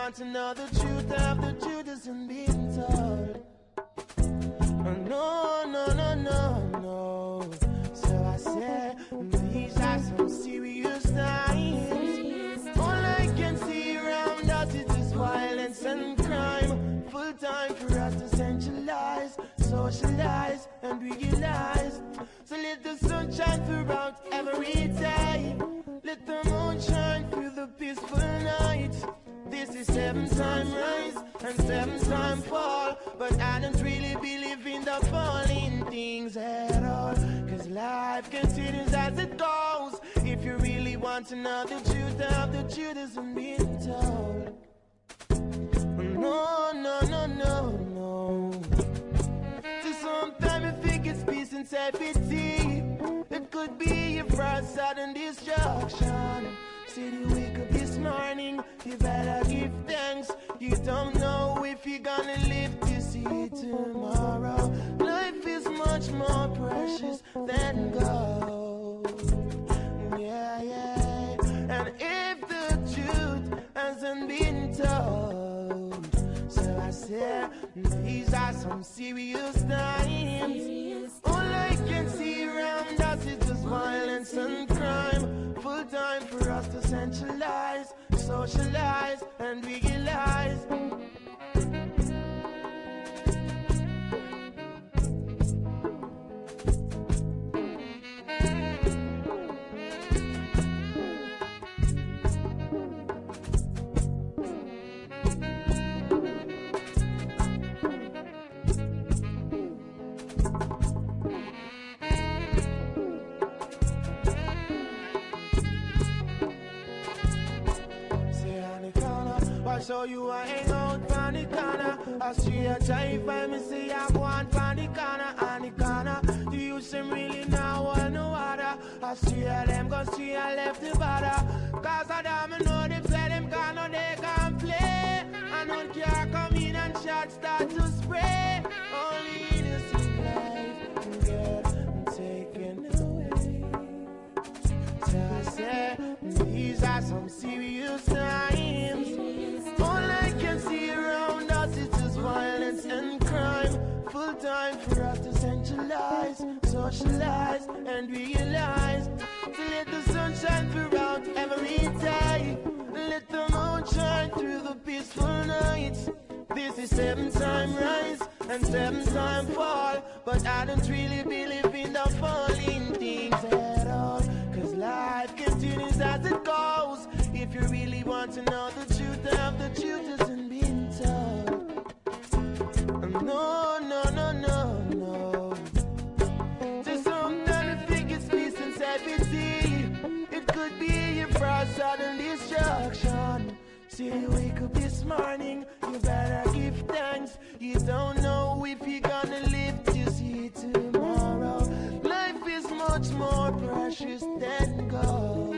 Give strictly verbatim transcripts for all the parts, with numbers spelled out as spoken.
want to know the truth of the truth isn't being told. No, no, no, no, no. So I said, these are some serious times. All I can see around us is this violence and crime. Full time for us to centralize, socialize, and realize. So let the sun shine throughout every day. Let the moon shine through the peaceful night. This is seven time rise and seven time fall. But I don't really believe in the falling things at all. Cause life continues as it goes. If you really want to know the truth of the truth isn't being told. No, no, no, no, no. So sometimes I think it's peace and safety. It could be a for sudden destruction. See you wake up this morning, you better give thanks. You don't know if you're gonna live to see tomorrow. Life is much more precious than gold. Yeah, yeah. And if the truth hasn't been told, so I said, these are some serious times. All I can see around us is just violence and crime. Full time for us to centralize, socialize, and realize. So you a hang out on the corner. I see a try find me say I want on the corner, on the corner. Do you seem really now want no water? I see a them go see I left the border. Cause I don't know them say them can no they can play. I don't care come in and shots start to spray. Only innocent life get taken away. So I said these are some serious times. All I can see around us is just violence and crime. Full time for us to centralize, socialize, and realize. To let the sun shine throughout every day. Let the moon shine through the peaceful nights. This is seven time rise and seven time fall. But I don't really believe in the falling things at all. Cause life continues as it goes. If you really want to know the truth of the truth isn't being told. No, no, no, no, no. Just sometimes I think it's peace and safety. It could be a for sudden destruction. See you wake up this morning, you better give thanks. You don't know if you're gonna live to see tomorrow. Life is much more precious than gold.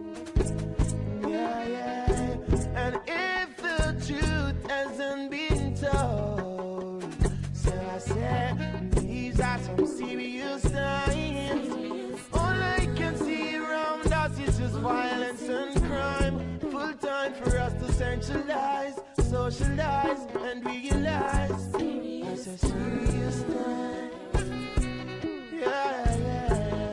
Yeah, yeah. And if the truth hasn't been told, so I said, these are some serious times. All I can see around us is just violence and crime. Full time for us to centralize, socialize, and realize. It's a serious time. Yeah, yeah.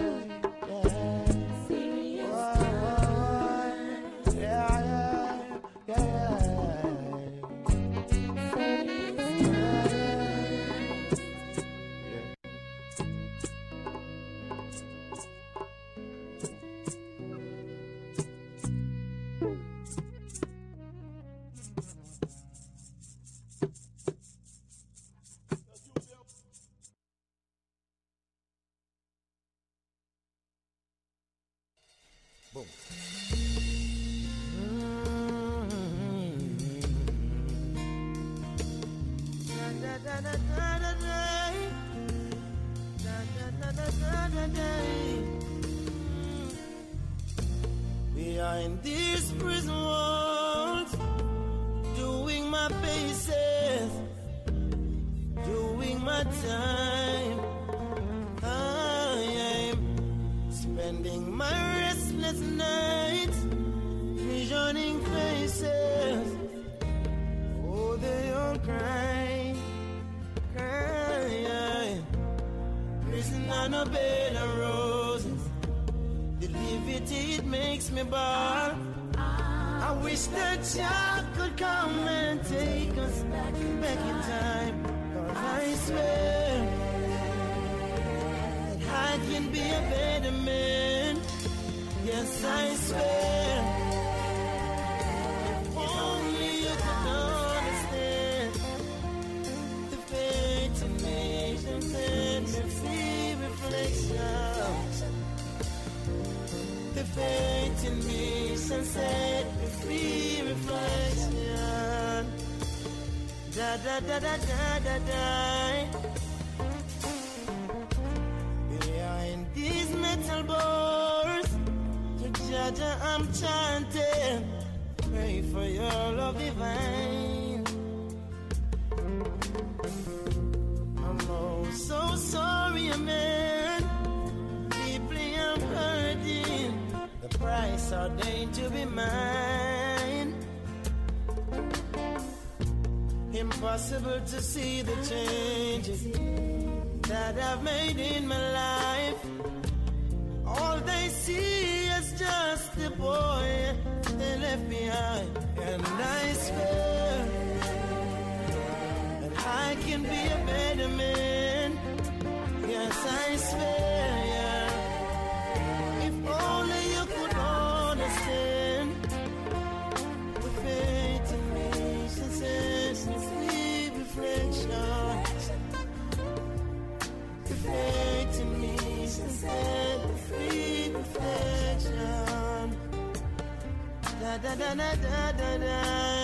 Boom. We are in these prison walls, doing my paces, doing my time. I am spending my restless nights, visioning faces, ball. I wish that Jah could come and take us back, back in time. Cause I swear that I can be a better man. Yes, I swear. If only you could understand the fate in me and see reflection. The fate in me sunset with free reflection. Da da da da da da da. Behind these metal bars, to Jaja I'm chanting. Pray for your love divine. I'm oh so sorry, man. Deeply I'm hurting. The price ordained to be mine. Impossible to see the changes that I've made in my life. All they see is just the boy they left behind. And I swear that I can be a better man. Yes, I swear, yeah. If only you could understand the fate of me, sense and sleep reflection. The fate in me, sense and free reflection. Da da da da da da da.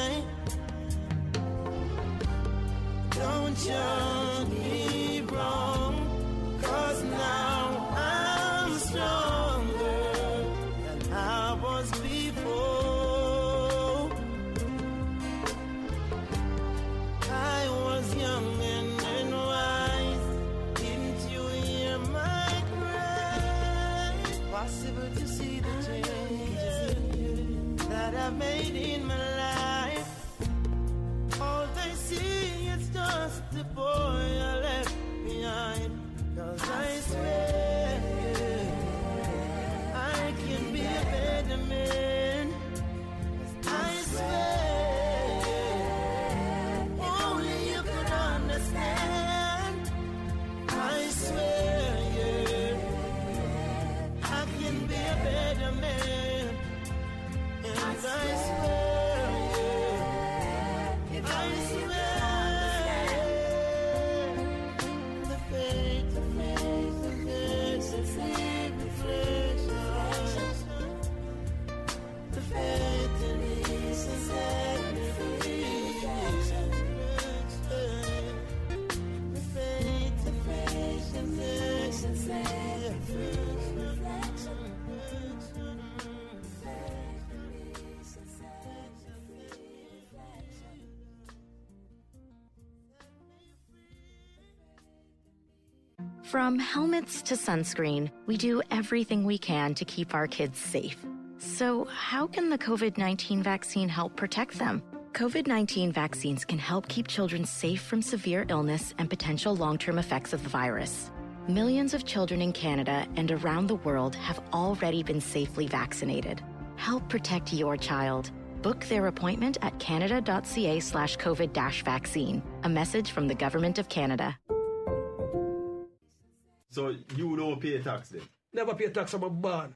Don't judge me wrong, 'cause now I'm stronger than I was before. I was young and unwise. Didn't you hear my cry? Possible to see the changes that I've made in my life. All they see is just the boy I left behind. 'Cause I swear I can be a better man. I swear only you could understand. I swear, yeah, I can be a better man. And I swear, yeah, I swear the fate of me, the fate of sleep reflection. The fate in me, sunset me free. The fate in me, sunset me free. From helmets to sunscreen, we do everything we can to keep our kids safe. So how can the COVID nineteen vaccine help protect them? COVID nineteen vaccines can help keep children safe from severe illness and potential long-term effects of the virus. Millions of children in Canada and around the world have already been safely vaccinated. Help protect your child. Book their appointment at canada.ca slash COVID dash vaccine. A message from the Government of Canada. So you don't pay tax then? Never pay tax on my born.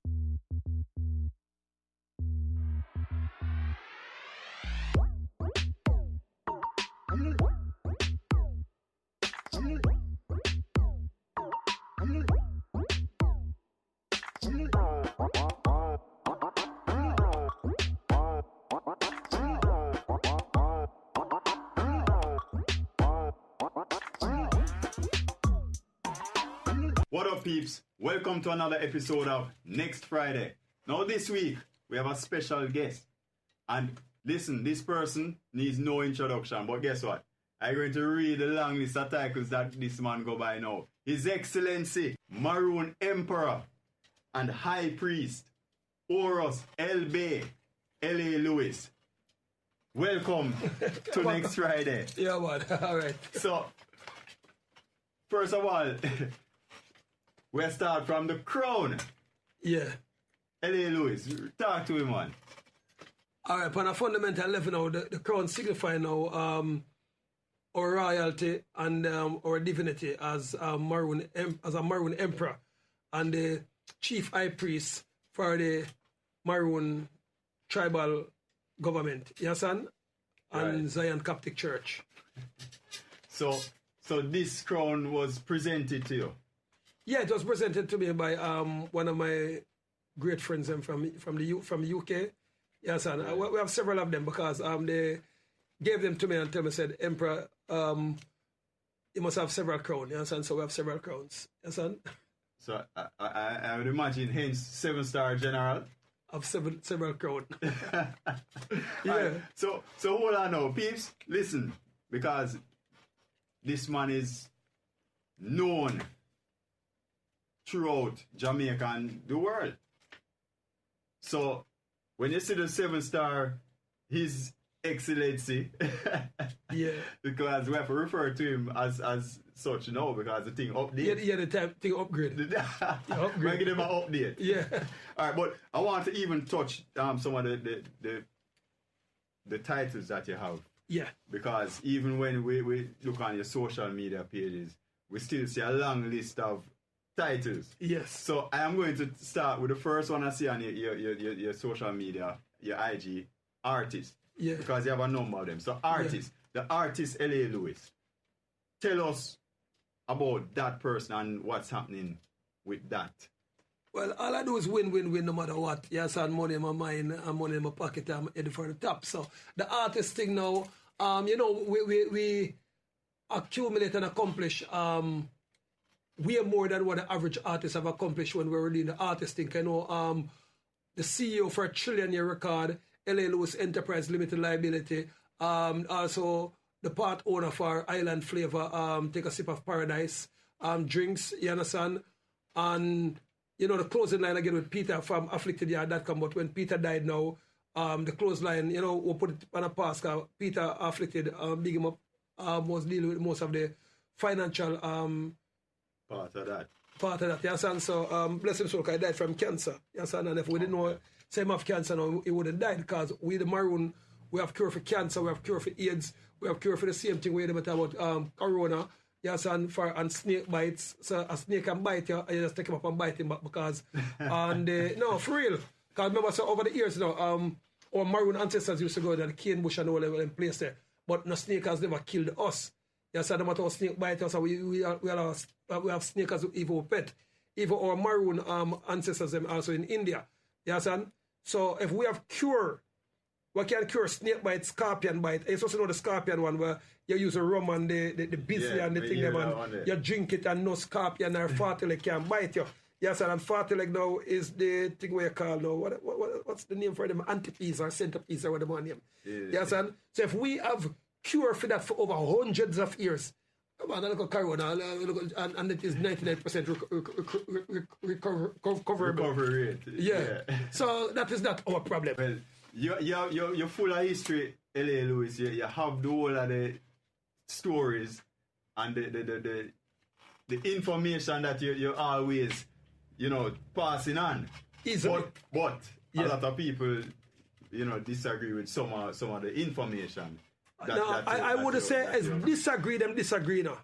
What up, peeps? Welcome to another episode of Next Friday. Now this week, we have a special guest. And listen, this person needs no introduction, but guess what? I'm going to read the long list of titles that this man go by now. His Excellency, Maroon Emperor, and High Priest, Horus L B, L A Lewis. Welcome to Next Friday. Yeah, man. All right. So, first of all, we start from the crown. Yeah. L A. Lewis, talk to him, man. All right, on a fundamental level now, the, the crown signify now um, our royalty and um, our divinity as a Maroon as a Maroon emperor and the chief high priest for the Maroon tribal government, yes, and Right. Zion Coptic Church. So, so this crown was presented to you. Yeah, it was presented to me by um, one of my great friends um, from from the U, from U K. Yes, and uh, we have several of them because um, they gave them to me and tell me, said, Emperor, um, you must have several crowns. Yes, and so we have several crowns. Yes, and So I, I, I would imagine, hence seven star general. of seven several crowns. Yeah. Yeah. So, so hold on now, peeps. Listen, because this man is known throughout Jamaica and the world. So, when you see the seven star, His Excellency, Yeah. because we have to refer to him as as such now because the thing update. Yeah, yeah, the time thing upgrade. We're give him an update. Yeah. All right, but I want to even touch um, some of the, the the the titles that you have, Yeah. because even when we, we look on your social media pages, we still see a long list of titles. Yes. So I am going to start with the first one I see on your your, your, your, your social media, your I G, artist. Yeah. Because you have a number of them. So artist, the artist L A. Lewis. Tell us about that person and what's happening with that. Well, all I do is win, win, win no matter what. Yes, and money in my mind and money in my pocket, I'm heading for the top. So the artist thing now, um, you know, we, we, we accumulate and accomplish um, way more than what the average artists have accomplished when we were doing the artist thing. You know, um, the C E O for a trillion year record, L A. Lewis Enterprise Limited Liability, um, also the part owner for Island Flavor, um, Take a Sip of Paradise, um, drinks, you understand? And, you know, the closing line again with Peter from afflicted yard dot com, but when Peter died now, um, the close line, you know, we'll put it on a pass, cause Peter afflicted, um, big him up, um, was dealing with most of the financial um, Part of that. part of that, you understand? So, um, bless him soul, 'cause he died from cancer, you understand? And if we didn't know same of cancer now, he would have died, because we the Maroon, we have cure for cancer, we have cure for AIDS, we have cure for the same thing we had about um, corona, yes, and for and snake bites. So a snake can bite you, and you just take him up and bite him back because, and uh, no, for real. Because remember, so over the years, you know, um, our Maroon ancestors used to go to the cane bush and all level in place there, but no snake has never killed us. Yes, so no matter how snake bite us, we we are, we, are, we have snake as even pet. Even our Maroon um, ancestors them also in India. Yes, and so if we have cure. We can cure snake bite, scorpion bite. You're supposed to know the scorpion one where you use a rum and the, the, the beastly Yeah, and the we thing hear them that one and there. you drink it and no scorpion or farty leg can bite you. Yes, and farty leg now is the thing where you call now, what, what, what, what's the name for them? Antipiece or centerpiece or whatever name. Yeah. Yes, and so if we have cure for that for over hundreds of years, come on, look at corona, look at- and, and it is ninety-nine percent rec- rec- rec- rec- rec- recover- recoverable. Recovery rate. Yeah. So that is not our problem. Well, you you you you're full of history, L A. Lewis. You, you have the whole of the stories and the the the, the, the information that you you always, you know, passing on. Easily. But but Yeah. a lot of people, you know, disagree with some of some of the information. that- no, that I, you- I that would you- say that as you- disagree them disagree now.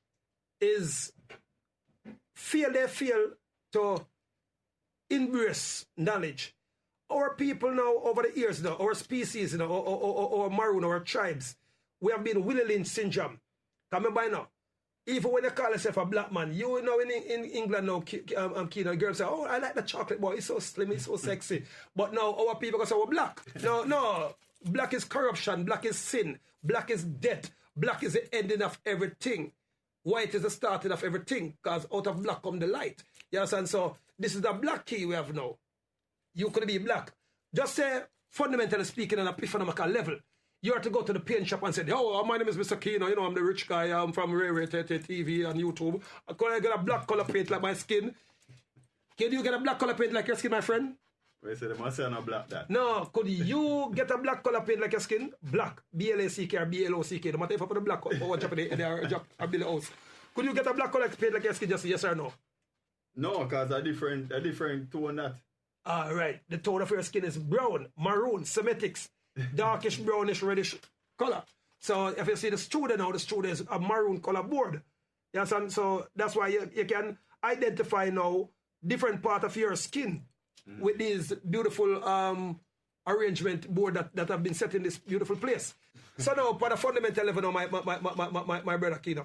Is feel they feel to embrace knowledge. Our people now over the years now, our species, you know, or, or, or, or Maroon, our tribes, we have been Willie Lynch syndrome. Come by now. Even when you call yourself a black man, you know in, in England now, ki- um, um, kid, girls say, oh, I like the chocolate boy, he's so slim, he's so sexy. But now our people go say, we're black. No, no. Black is corruption, black is sin, black is death, black is the ending of everything. White is the starting of everything, because out of black come the light. You understand? So this is the black key we have now. You could be black. Just say, fundamentally speaking, on a economical level, you have to go to the paint shop and say, oh, my name is Mister Kino, you know, I'm the rich guy, I'm from Ray Ray T V and YouTube. Could I get a black color paint like my skin? Can you get a black color paint like your skin, my friend? We say they must say no black that. No, could you get a black color paint like your skin? Black, B L A C K or B L O C K, no matter if I put a black or what Japanese or Jap or Billy House. Could you get a black color paint like your skin, just yes or no? No, because a different a different tone that. All right. The tone of your skin is brown, maroon, Semitics, darkish, brownish, reddish color. So if you see the student now, the student is a maroon color board. Yes, and so that's why you, you can identify now different part of your skin mm-hmm. with these beautiful um, arrangement board that, that have been set in this beautiful place. So now, for the fundamental level now, my, my, my, my, my, my, my brother Kino,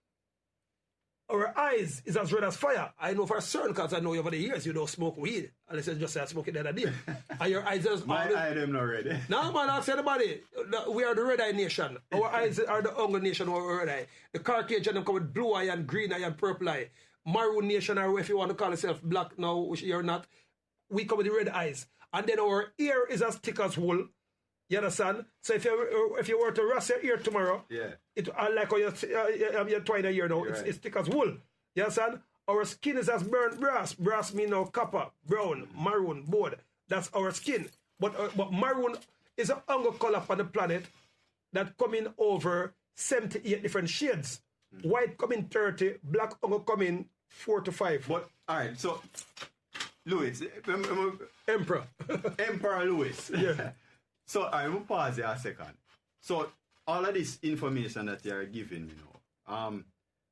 our eyes is as red as fire. I know for certain because I know over the years you don't smoke weed. Unless you just say I smoke it the other day. And your eyes are... My eye them not red. No man, I'll say anybody. We are the red eye nation. Our eyes are the hunger nation or red eye. The Caucasian them come with blue eye and green eye and purple eye. Maroon nation, or if you want to call yourself black now, which you're not, we come with the red eyes. And then our ear is as thick as wool. You understand? So if you if you were to rust your ear tomorrow, yeah, it uh, like how you uh, you're twine a ear now, it's, right. it's thick as wool. You understand? Our skin is as burnt brass. Brass mean now copper, brown, maroon, board. That's our skin. But uh, but maroon is a hunger color on the planet that coming over seventy-eight different shades. Mm. White coming thirty, black hunger coming four to five. But all right, so Louis, Emperor, Emperor Louis, yeah. So I will pause there a second. So all of this information that you are giving, you know, um,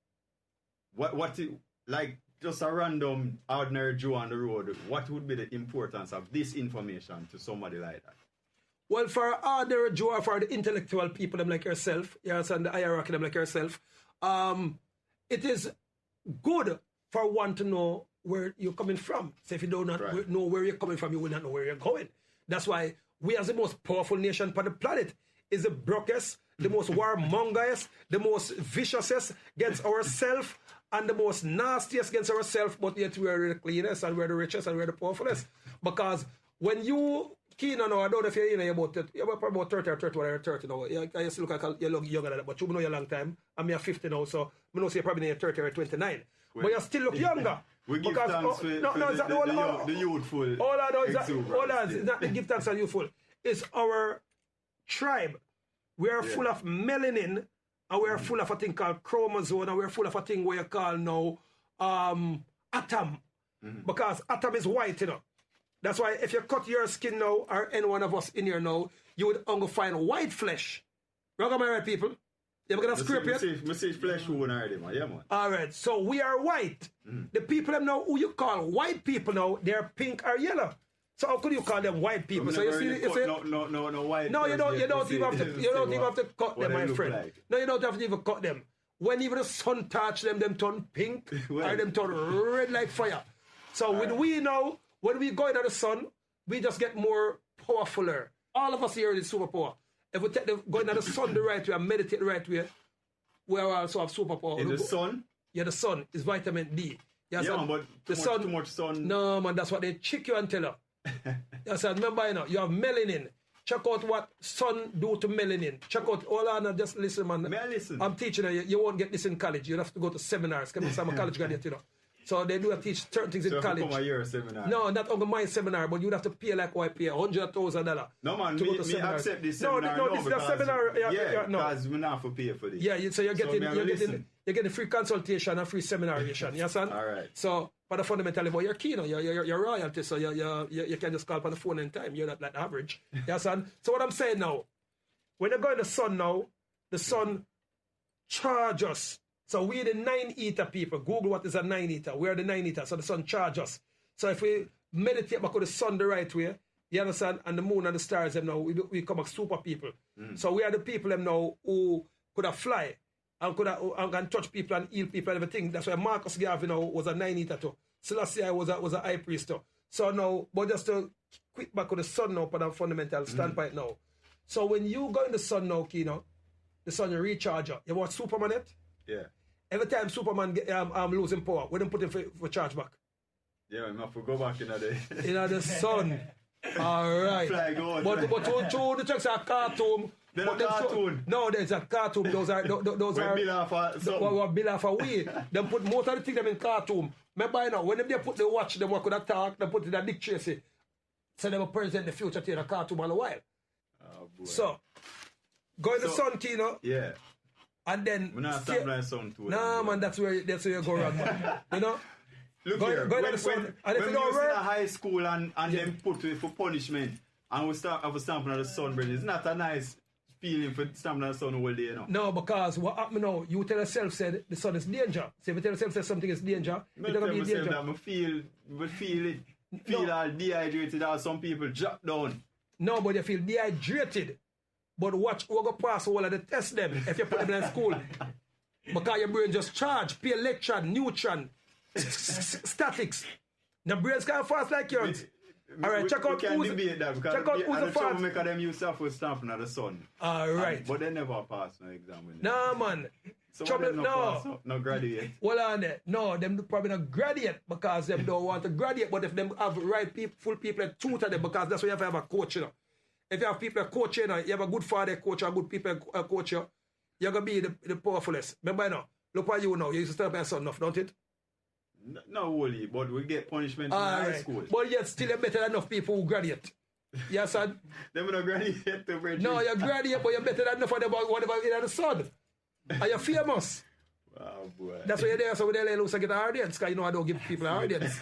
what what it, like just a random ordinary Joe on the road, what would be the importance of this information to somebody like that? Well, for ordinary Joe, for the intellectual people, them like yourself, yes, and the hierarchy, them like yourself, um, it is good for one to know where you're coming from. So if you do not right. know where you're coming from, you will not know where you're going. That's why we as the most powerful nation on the planet is the brokest, the most warmongers, the most viciousest against ourselves, and the most nastiest against ourselves, but yet we are the cleanest and we're the richest and we're the powerfulest. Because when you, Keenan, now, I don't know if you're in about it, you're probably about thirty or thirty-one or thirty now. You, you still look like you're younger than that, but you know you're a long time. I'm here fifty now, so I know you're probably in thirty or twenty-nine. Well, but you still look younger. We give because, thanks oh, for, no, for no, the, exactly, the, all, the, all, the youthful all I know is that, exuberance. all that, it's not the give thanks and youthful. It's our tribe. We are yeah. full of melanin, and we are mm. full of a thing called chromosome, and we are full of a thing where you call now um, atom. Mm. Because atom is white, you know. That's why if you cut your skin now, or any one of us in here now, you would only find white flesh. Right, my right, people? You ever gonna scrape it? I see flesh wound already, man. Yeah, man. All right, so we are white. Mm. The people them now who you call white people now, they're pink or yellow. So how could you call them white people? So you see, you see, no, no, no, no white. No, you don't. You don't even have to. You don't even have to cut them, my friend. Like. No, you don't have to even cut them. When even the sun touch them, them turn pink well. or them turn red like fire. So all when right. we now, when we go into the sun, we just get more powerfuler. All of us here is superpower. If we take the, go into the sun the right way and meditate the right way, we also have superpower. In the sun? Yeah, the sun is vitamin D. Yes, yeah, man, but the too, sun, much, too much sun. No, man, that's what they trick you and tell you. Yes, remember, you know, you have melanin. Check out what sun do to melanin. Check out, all on, just listen, man. May I listen? I'm teaching you. You won't get this in college. You have to go to seminars. Because I'm a college graduate, you know. So they do teach certain things so in college. So a year seminar? No, not on my seminar, but you'd have to pay like what I pay, one hundred thousand dollars. No, man, me, me accept this seminar. No, no, this is a seminar. Yeah, yeah, yeah, no. because we not have to pay for this. Yeah, so you're getting, so you're getting, you're getting free consultation and free seminaration. You understand? All right. So, but the fundamental level, you're keen, you're, you're, you're royalty, so you're, you're, you you can just call up on the phone anytime. You're not like average. You understand? So what I'm saying now, when you go in the sun now, the sun charge us. So we're the nine eater people. Google what is a nine eater. We're the nine eater. So the sun charge us. So if we meditate back with the sun the right way, you understand, and the moon and the stars, them now, we, do, we come back super people. Mm. So we are the people them now who could have fly and could have and can touch people and heal people and everything. That's why Marcus Garvey now was a nine eater too. Selassie was a was a high priest too. So now, but just to quick back with the sun now, for a fundamental standpoint mm. now. So when you go in the sun now, Kino, the sun you recharge you. You watch Superman yet? Yeah. Every time Superman get, um, um, losing power, we don't put him for, for charge back. Yeah, I have to go back in the day. In the sun. All right. Flag on. But but to, to the tracks are cartoon. They're not cartoon. So, no, there's a cartoon. Those are those, those when are. Bill off a, what, what Bill off a way. They put most of the things them in cartoon. Remember, you know, when they put the watch, them work with a talk. They put it in Dick Tracy. So they will present the future to in a cartoon all a while. Oh boy. So go in the so, sun, Tino. Yeah. And then we're not stop like sun too. Nah, man, that's where that's where you go wrong, man. You know? Look Go- here, go when, down the sun. when, And if when you we don't was in work- a high school and, and Yeah. them put it for punishment, and we start have a stamping on the sun bridge, it's not a nice feeling for stamping on the sun all day, you know. No, because what happened now, you tell yourself said the sun is danger. So if you tell yourself that something is danger, I it's tell not going to be myself danger. that I feel, I feel it, feel No. all dehydrated, or some people drop down. No, but you feel dehydrated. But watch, we're going to pass all of the test them if you put them in school. Because your brain just charge, pay electron, neutron, statics. The brain's kind of fast like yours. All right, we, check we out can who's- debate that because check out the, who's and the the trouble fast- make them use for stamping on the sun. All right. And, but they never pass no exam. when they- No, man. so trouble- why them no. pass, no, no graduate. Well, on there. No, them probably not graduate because them don't want to graduate. But if them have right people, full people that tutor them, because that's why you have to have a coach, you know. If you have people that coach you, know, you have a good father coach or good people that coach you, you're going to be the, the powerfulest. Remember now, look what you know. You used to stand by your son enough, don't it? No, no wholly, but we get punishment in All high right. school. But yet still you're better than enough people who graduate. Yes, son? Them not graduate to bridge. No, you're graduate, but you're better than enough of them whatever in the sun. And you're famous. Oh boy. That's why you're there, so we're there, lose to get an audience, because you know I don't give people an audience.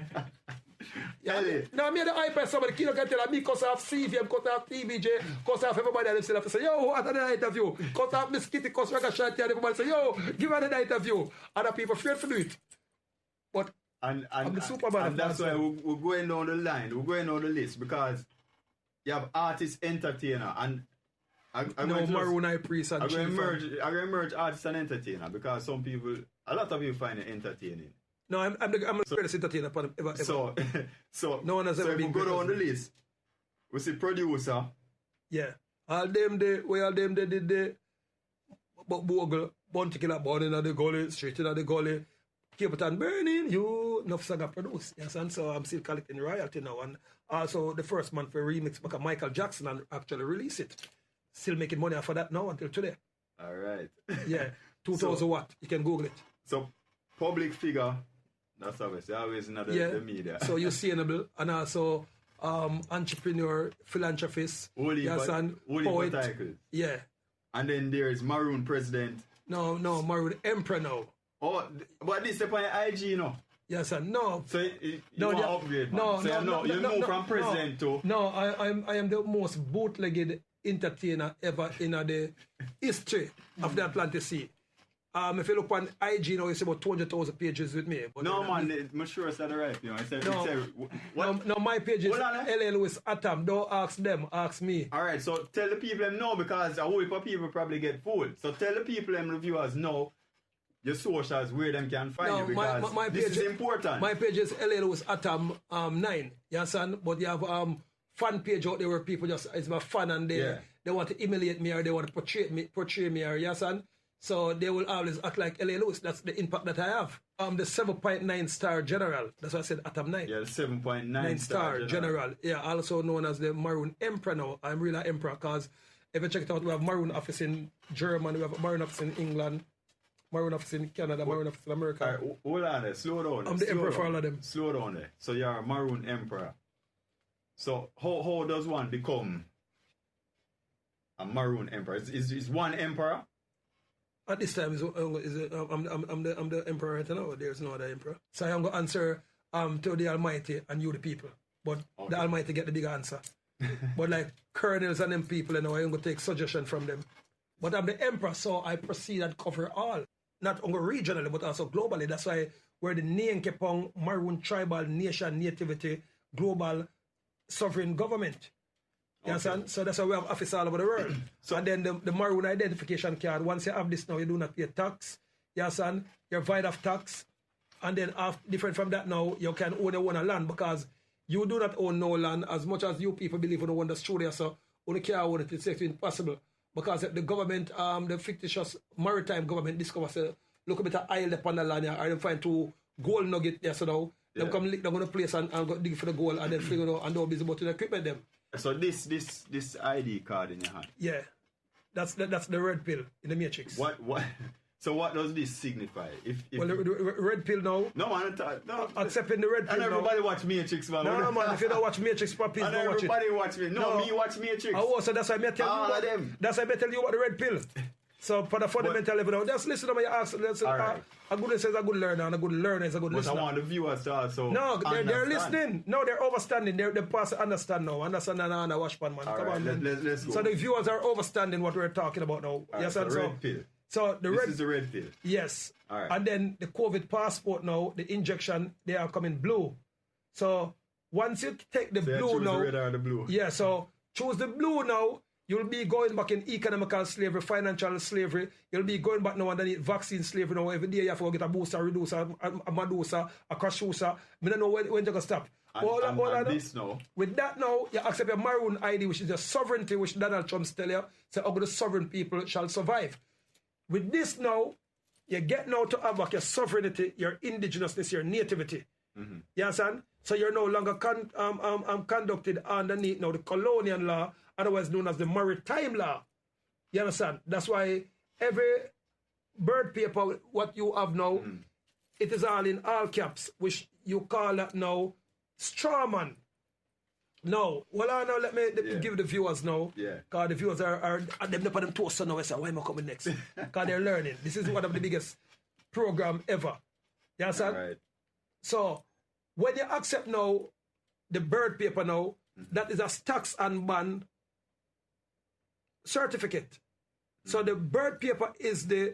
Yeah. Ellie. Now, me and the iPad, somebody kid can tell me, because off C V M, because off T V J, because off everybody, and they have to say, yo, what another interview? Because off Miss Kitty, because Raka Shanti, and everybody say, yo, give her another interview. Other people afraid to do it. But And, and, I'm the and, Superman and of that's dance. why we, we're going down the line, we're going down the list because you have artist, entertainer, and I, I'm no going to Maroon High Priest and I'm going to Chief merge, and- I'm going to merge artist and entertainer because some people, a lot of people find it entertaining. No, I'm, I'm the, I'm the greatest entertainer upon ever, ever. So, so, No one has so ever if we been go greater down the than me. list, we see producer, Yeah. All them they, where all them they did the but Bogle, Bounty Killer born in the gully, straight in the gully, Capleton burning, you enough saga produce. Yes, and so I'm still collecting royalty now. And also the first man for remix because Michael Jackson and actually release it. Still making money for that now until today. all right. Yeah. Two thousand So- what? You can Google it. So, public figure, that's obviously always in the, Yeah. the media. So you're sustainable and also um entrepreneur, philanthropist, Holy yes, but- and holy poet. particles. Yeah. And then there's Maroon President. No, no, Maroon Emperor now. Oh, th- but this is upon your I G, you know. Yes, and no. So you, you No, want to yeah. upgrade, man. No, so no, you know, no, you no, move no, from president no. to... No, I, I'm I am the most bootlegged entertainer ever in uh, the history of the Atlantic Sea. Um, if you look on I G now, it's about two hundred thousand pages with me. But No, then, man, it- I'm sure it's the right, you know. I said, No. it said, No, what? no, my page is Hold on, eh? L L Lewis Atom. Don't ask them, ask me. All right, so tell the people them no because a whole heap of people probably get fooled. So tell the people them, the viewers, no, your socials, where them can find No, you my, because my, my this page is important. My page is L L Lewis Atom um, nine. You understand? But you have um fan page out there where people just, it's my fun and they, Yeah. they want to humiliate me or they want to portray me, portray me or, you understand? So they will always act like L A Lewis. That's the impact that I have. I'm the seven point nine star general. That's why I said Atom nine. Yeah, seven point nine Nine star, star general. Yeah, also known as the Maroon Emperor now. I'm really an emperor because if you check it out, we have Maroon office in Germany, we have Maroon office in England, Maroon office in Canada, Maroon office in America. All right, w- hold on there, slow down. I'm the slow emperor down. for all of them. Slow down there. So you're a Maroon Emperor. So how, how does one become a Maroon Emperor? Is, is, is one emperor? At this time, is, uh, is it, um, I'm, I'm, I'm, the, I'm the emperor right now. There's no other emperor. So I'm going to answer um, to the Almighty and you, the people. But Okay. the Almighty get the big answer. But like colonels and them people, you know, I'm going to take suggestion from them. But I'm the emperor, so I proceed and cover all. Not only regionally, but also globally. That's why we're the Nien Kepong Maroon Tribal Nation Nativity Global Sovereign Government. You understand? So that's why we have office all over the world. So and then the, the Maroon identification card, once you have this now, you do not pay tax. You understand? You're void of tax. And then after, different from that now, you can own your own land because you do not own no land as much as you people believe in the one that's true there. So only care own it, it's actually impossible. Because the government, um, the fictitious maritime government discovers, uh, look a bit of oil upon the land here, and they find two gold nugget there, so now, Yeah. they come, they're going to place and, and go dig for the gold and then figure out and they're busy about the equipment them. So this this this I D card in your hand. Yeah. That's the, that's the red pill in the Matrix. What what? So what does this signify? If, if Well, the, the red pill now, no man, ta- no. accepting the red pill And everybody now. watch Matrix, man. No, man, if you don't watch Matrix, please And don't watch it. everybody watch me. No, No. me watch Matrix. Oh, so that's why I tell you All about, of them. that's why I tell you about the red pill. So for the fundamental level, now, just listen to me. You ask. Listen, All uh, right. a good listener is a good learner, and a good learner is a good But listener. I want the viewers to also No, they're, they're understand. listening. No, they're overstanding. They're they pass understand now. Understand and and wash pan man. All Come right, on, let, man. let, let's go. So the viewers are overstanding what we're talking about now. All right, yes, so and so. red pill. So the This red is the red pill. yes. All right. And then the COVID passport now, the injection, they are coming blue. So once you take the So you blue choose now, the red or the blue. yeah. So choose the blue now. You'll be going back in economical slavery, financial slavery. You'll be going back now underneath vaccine slavery now. Every day you have to go get a booster, reducer, a, a Medusa, a Crashusa. I don't know when, when you're going to stop. And, All- and, all I and know- this now, With that now, you accept your maroon I D, which is your sovereignty, which Donald Trump tell you, say, oh, the sovereign people shall survive. With this now, you get now to have back your sovereignty, your indigenousness, your nativity. Mm-hmm. You understand? So you're no longer con- um, um, um, conducted underneath now the colonial law, otherwise known as the maritime law. You understand? That's why every bird paper, what you have now, Mm-hmm. it is all in all caps, which you call that now strawman. No, well, I now let me, let me Yeah. give the viewers now. Yeah. Because the viewers are, are and them up on them toast so now. I say, why am I coming next? Because they're learning. This is one of the biggest program ever. You understand? all right. So when you accept now the bird paper now, Mm-hmm. that is a tax and ban certificate. So the bird paper is the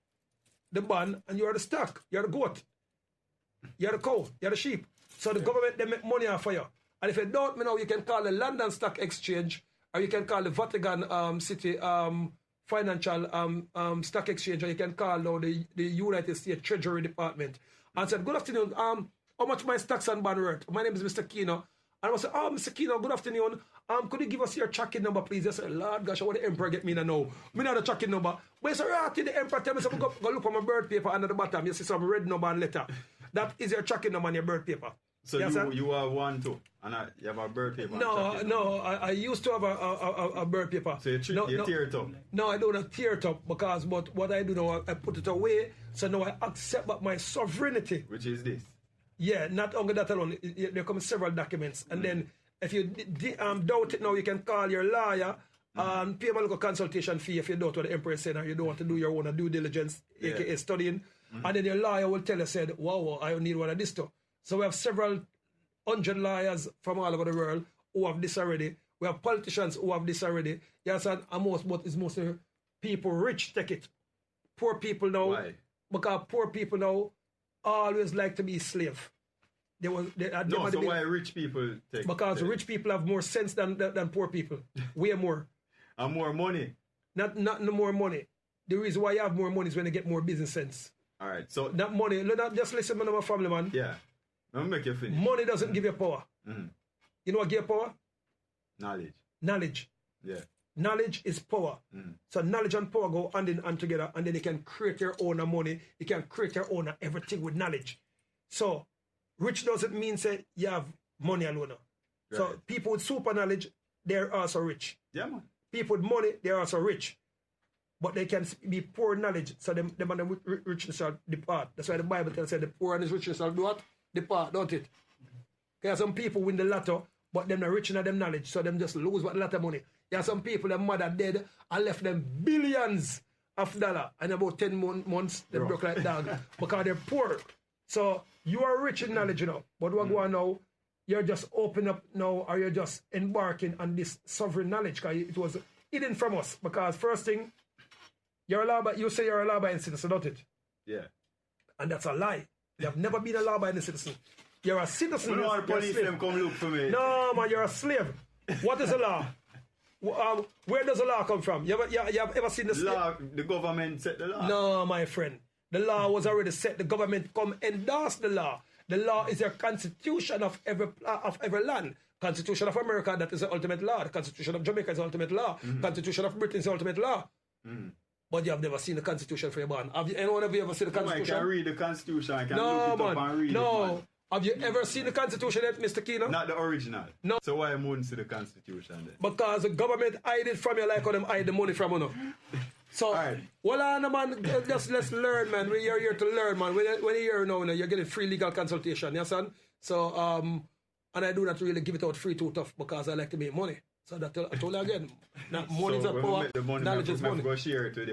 the ban, and you are the stock. You're the goat. You're the cow. You're the sheep. So the government, they make money off of you. And if you don't know, you can call the London Stock Exchange, or you can call the Vatican um, City um, Financial um, um, Stock Exchange, or you can call now the, the United States Treasury Department. And said, good afternoon, um, how much my stocks and bond worth? My name is Mister Kino. And I was like, oh, Mister Kino, good afternoon. Um, could you give us your tracking number, please? I said, Lord gosh, I want the emperor get me in now. Me not the tracking number. But I said, right, the emperor tell me, so go, go look on my bird paper under the bottom. You see some red number and letter. That is your tracking number on your bird paper. So Yes, you sir? you are one too, and I, you have a bird paper. and No, tracking no, number. I, I used to have a, a, a, a bird paper. So you, tri- no, you no, tear it up. No, I don't tear it up because but what I do now, I, I put it away. So now I accept back my sovereignty. Which is this? Yeah, not only that alone. It, it, there come several documents, and then if you d- d- um, doubt it now, you can call your lawyer and pay a little consultation fee if you doubt what the emperor said or you don't want to do your own due diligence, Yeah. aka studying, and then your lawyer will tell you, said, wow, I need one of this too. So we have several hundred lawyers from all over the world who have this already. We have politicians who have this already. Yes, and and most, but it's mostly people rich take it. Poor people now, Why? because poor people now always like to be slave. They was they, they No, might so be- why rich people take because take- rich people have more sense than than, than poor people, way more. and more money? Not not no more money. The reason why you have more money is when they get more business sense. All right, so Not money. Not just listen to my family, man. yeah, let me make you finish. Money doesn't give you power. Mhm. You know what give you power? Knowledge. Knowledge. Yeah. Knowledge is power. Mm. So knowledge and power go hand in hand together, and then you can create your own money. You can create your own everything with knowledge. So rich doesn't mean say you have money alone. So Right. people with super knowledge, they're also rich. Yeah, man. People with money, they're also rich. But they can be poor in knowledge, so them, them and the ri- richness shall depart. That's why the Bible tells us the poor and his richness shall do what? Depart, don't it? There are some people win the lotto, but them not rich in them knowledge, so them just lose what lot of money. There are some people, their mother dead, and left them billions of dollars, and about ten mon- months, they Bro. broke like dog, because they're poor. So you are rich in knowledge, you know, but what go on now, you're just open up now, or you're just embarking on this sovereign knowledge, because it was hidden from us, because first thing, you're a law, you say you're a law-abiding citizen, don't it? Yeah. And that's a lie. You have never been a law-abiding citizen. You're a citizen. We don't you're- want the you're a police slave. them come look for me. No, man, you're a slave. What is a law? W- um, where does the law come from? You ever, you, you have ever seen the slave? Law, the government set the law. No, my friend. The law was already set. The government come endorse the law. The law is your constitution of every uh, of every land. Constitution of America, that is the ultimate law. The Constitution of Jamaica is the ultimate law. Constitution of Britain is the ultimate law. But you have never seen the Constitution for your born. Have you, anyone of you ever seen the No, I Constitution? can read the Constitution. I can No, look it up man. and read no. it, man. Have you ever seen the Constitution yet, Mister Kino? Not the original. No. So why I wouldn't see the Constitution then? Because the government hide it from you like how them hide the money from you. know. So, Alright. well, uh, no, man, just let's learn, man. We're here to learn, man. When, you- when you're here now, you know, you're getting free legal consultation, yes, son? So, um, and I do not really give it out free too tough because I like to make money. So that I told you again, not money is so a when we power, make the money, knowledge I is have money. to go share it with you.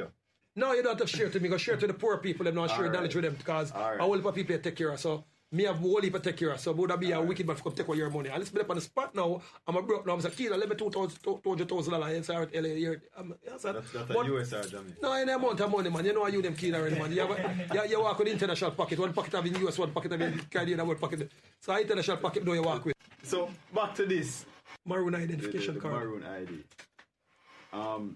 No, you don't have to share to me. Go share to the poor people. Them not share All knowledge right. with them because All right. I will people take care of. So me have whole heap to take care of. So would that be a wicked man to come take away your money? And let's be up on the spot now. I'm a broke now. I'm like, Keena, let me two hundred thousand dollars inside L A here. Um, yes, sir. That's, that's But- a U S R, Jamie. No, in the amount of money, man. You know how you them keen already, man. You, have, you, you walk with international pocket. One pocket have in U S, one pocket have in Canadian, and one pocket. So international pocket do you walk with. So back to this. Maroon The, the, identification the card. Maroon I D. Um,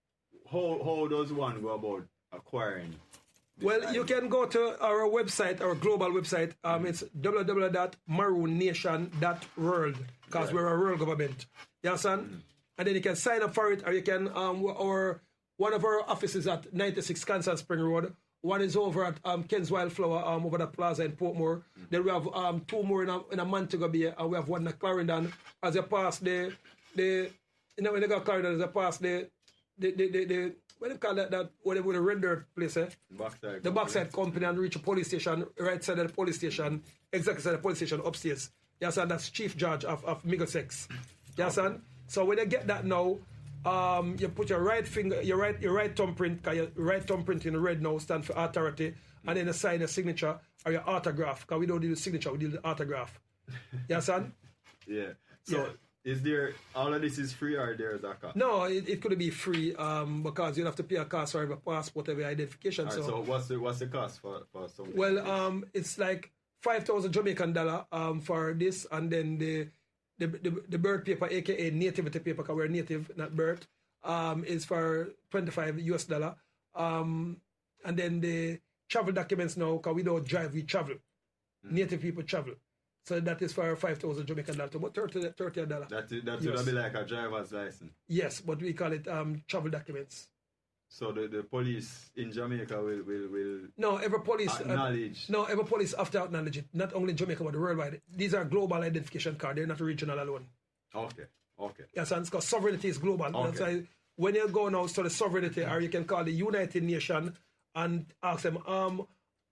how how does one go about acquiring? this Well, I D? you can go to our website, our global website. Um, it's w w w dot maroon nation dot world because Yeah. we're a world government. You understand? Mm-hmm. And then you can sign up for it, or you can um, or one of our offices at ninety-six Kansas Spring Road. One is over at um, Ken's Wildflower, um, over that plaza in Portmore. Mm-hmm. Then we have um, two more in a, in a Montego Bay, and we have one in Clarendon. As you pass the, the you know, when you go Clarendon, as you pass the, the, the, the, the what do you call that, that whatever the red dirt place, eh? Backside The company. backside company and reach a police station, right side of the police station, exactly side of the police station upstairs. You understand? That's Chief Judge of, of Middlesex. You understand? So when you get that now, um, you put your right finger, your right your right thumbprint, because your right thumbprint in red now stand for authority, and then you sign your signature or your autograph, because we don't do the signature, we do the autograph. You understand? Yeah. So Yeah. is there all of this is free or there's a cost? No, it, it could be free um, because you'll have to pay a cost for every passport, every identification. All right, so so what's the what's the cost for for something? Well, like this? um, it's like five thousand Jamaican dollar um for this, and then the the the, the birth paper, aka nativity paper, because we're native, not birth, um, is for twenty-five U S dollar. Um, and then the travel documents now, because we don't drive, we travel. Native people travel, so that is for five thousand Jamaican dollar, about thirty thirty dollar. that that yes. would be like a driver's license. Yes, but we call it um travel documents. So the, the police in Jamaica will will, will No, every police uh, acknowledge. No, every police have to acknowledge it. Not only in Jamaica, but worldwide. These are global identification cards. They're not regional alone. Okay, okay. Yes, and because sovereignty is global. That's Okay. why when you go now to the sovereignty, or you can call the United Nations and ask them, um,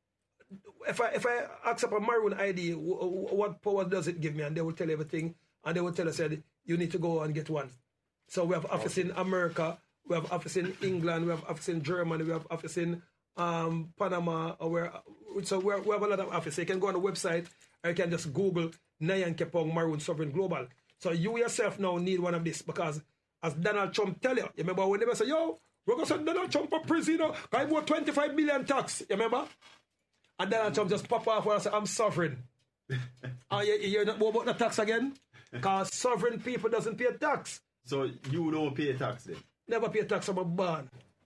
if I if I ask up a Maroon I D, w- w- what power does it give me? And they will tell you everything, and they will tell us that you need to go and get one. So we have office in America, we have office in England, we have office in Germany, we have office in um, Panama. Or where, so we're, we have a lot of offices. You can go on the website, or you can just Google Nyan Kepong Maroon Sovereign Global. So you yourself now need one of this because, as Donald Trump tell you, you remember when they say, yo, we're going to send Donald Trump for prison, you know, I bought twenty-five billion tax, you remember? And Donald Trump just pop off and say, I'm sovereign. uh, you, you're not what about the tax again? Because sovereign people doesn't pay tax. So you don't pay tax then? Never pay tax on my born.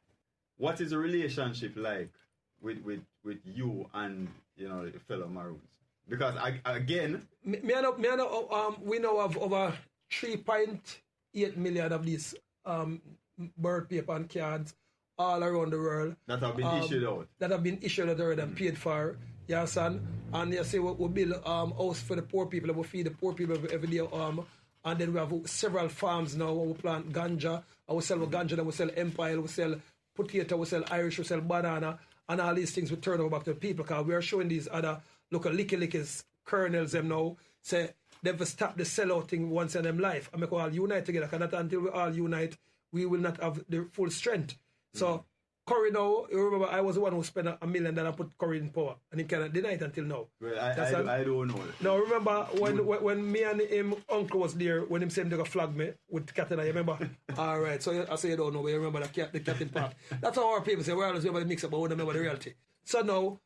What is the relationship like with with, with you and you know the fellow Maroons? Because I, again, Me, me, and, me and, um, we now have over three point eight million of these um, birth paper and cards all around the world. that have been Um, issued out. That have been issued out already and paid for. You understand? And you see, we, we build um, house for the poor people, we feed the poor people every, every day. Um, and then we have several farms now where we plant ganja. And we sell ganja, then we sell Empire, we sell potato, we sell Irish, we sell banana. And all these things we turn over back to the people because we are showing these other local licky lickies, kernels them now, say they've stopped the sellout thing once in them life. And make we all unite together. Because not until we all unite, we will not have the full strength. So, Curry now, you remember I was the one who spent a million dollars and put Curry in power. And he cannot deny it until now. Well, I, That's I, all. I don't know. Now, remember when, when when me and him uncle was there, when him said him to go flag me with Katina, you remember? All right, so I say you don't know, but you remember the, cat, the captain part. That's how our people say, we always remember the mix up, but we don't remember the reality. So now,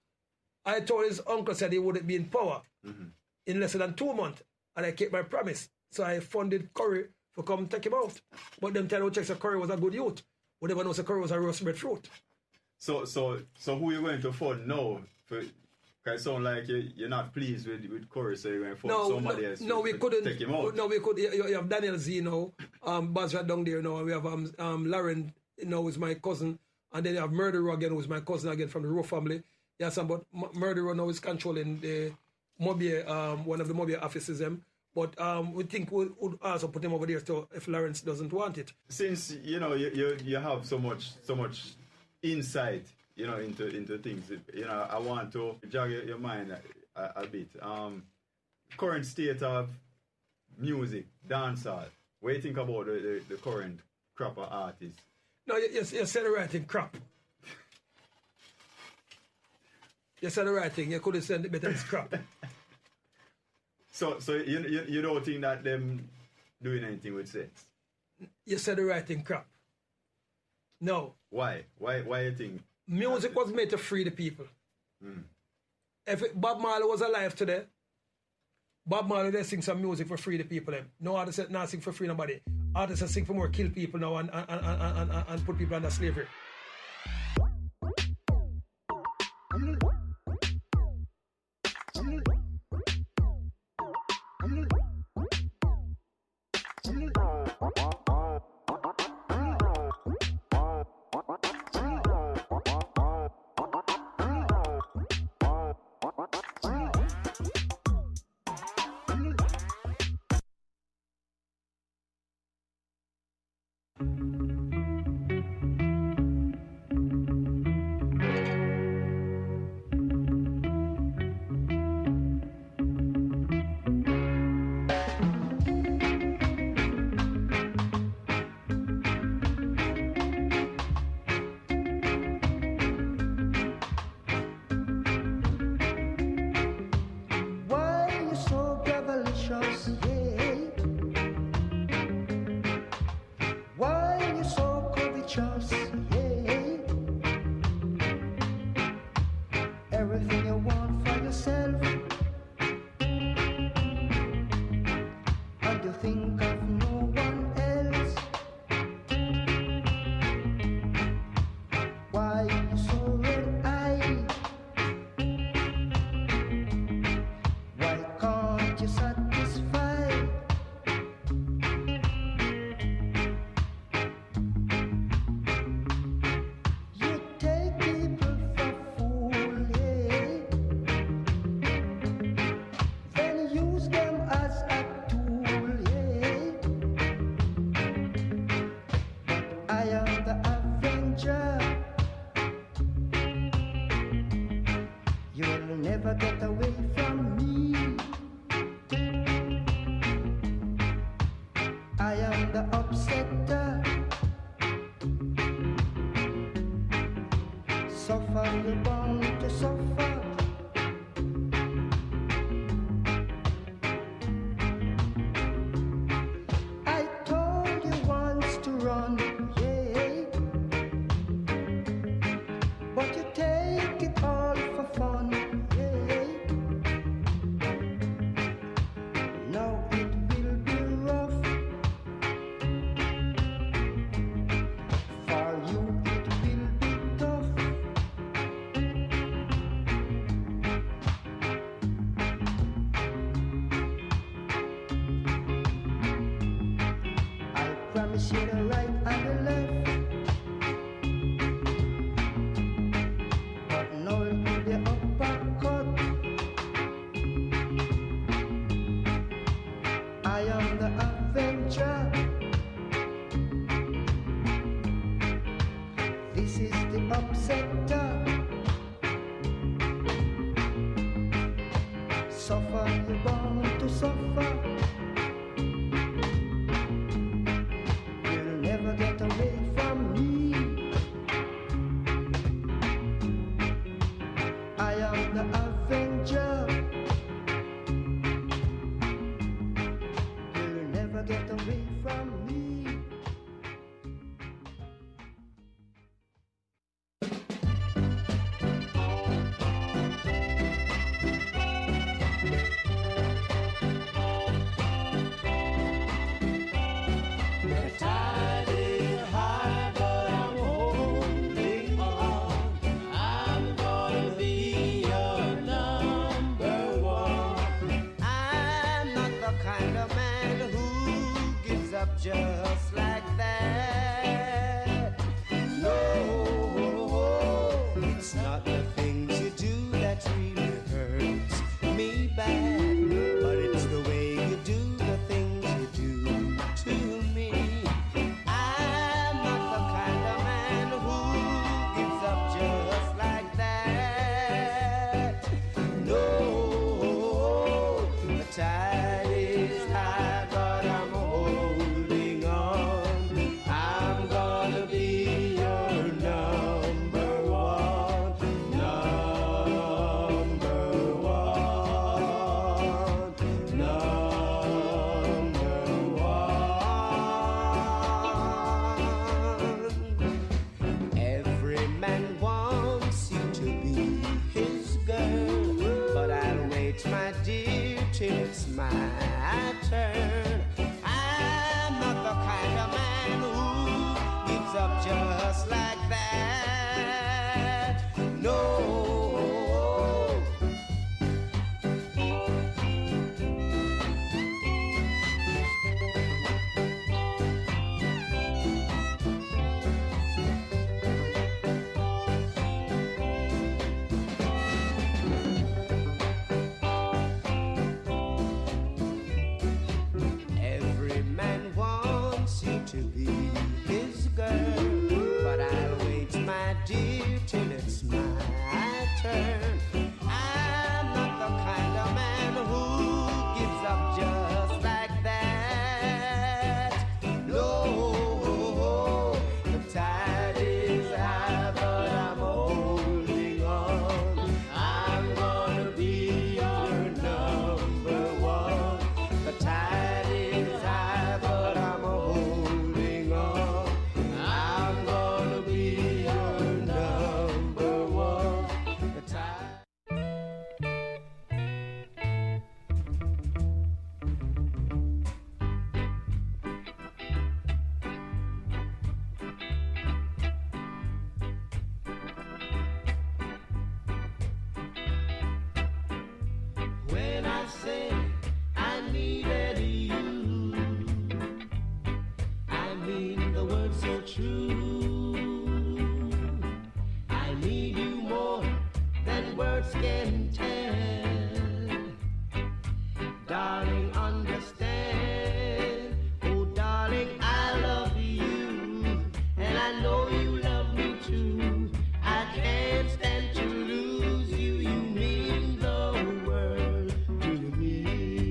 I told his uncle said he wouldn't be in power Mm-hmm. in less than two months. And I kept my promise. So I funded Curry to come take him out. But them tell who checks that Curry was a good youth. But everyone knows that Curry was a roast red fruit. So so so who you going to fund now? For, cause it sound like you, you're not pleased with with Corey, so you're going to fund No, somebody no, else. no, to, we to couldn't. take him out. No, we could. You, you have Daniel Z now, um, Basra down there now, and we have um, um, Lauren, you know, who's my cousin, and then you have Murderer again, who's my cousin again from the Rowe family. Yes, but M- Murderer now is controlling the Mobile, um, one of the Mobile offices, them. But um, we think we would also put him over there too if Lawrence doesn't want it. Since you know you, you you have so much so much insight, you know, into into things. You know, I want to jog your, your mind a, a bit. Um, current state of music, dancehall. What do you think about the, the, the current crop of artists? No, you, you, you said the right thing, crap. You said the right thing. You could have said it better as crap. So, so you, you you don't think that them doing anything with sex? You said the right thing, crap. No. Why? Why? Why you think? Music was made to free the people. Mm. If it, Bob Marley was alive today, Bob Marley they sing some music for free the people. Them. No artists not sing for free nobody. Artists sing for more kill people now and and, and, and, and, and put people under slavery. words can tell. Darling, understand. Oh, darling, I love you, and I know you love me too. I can't stand to lose you. You mean the world to me.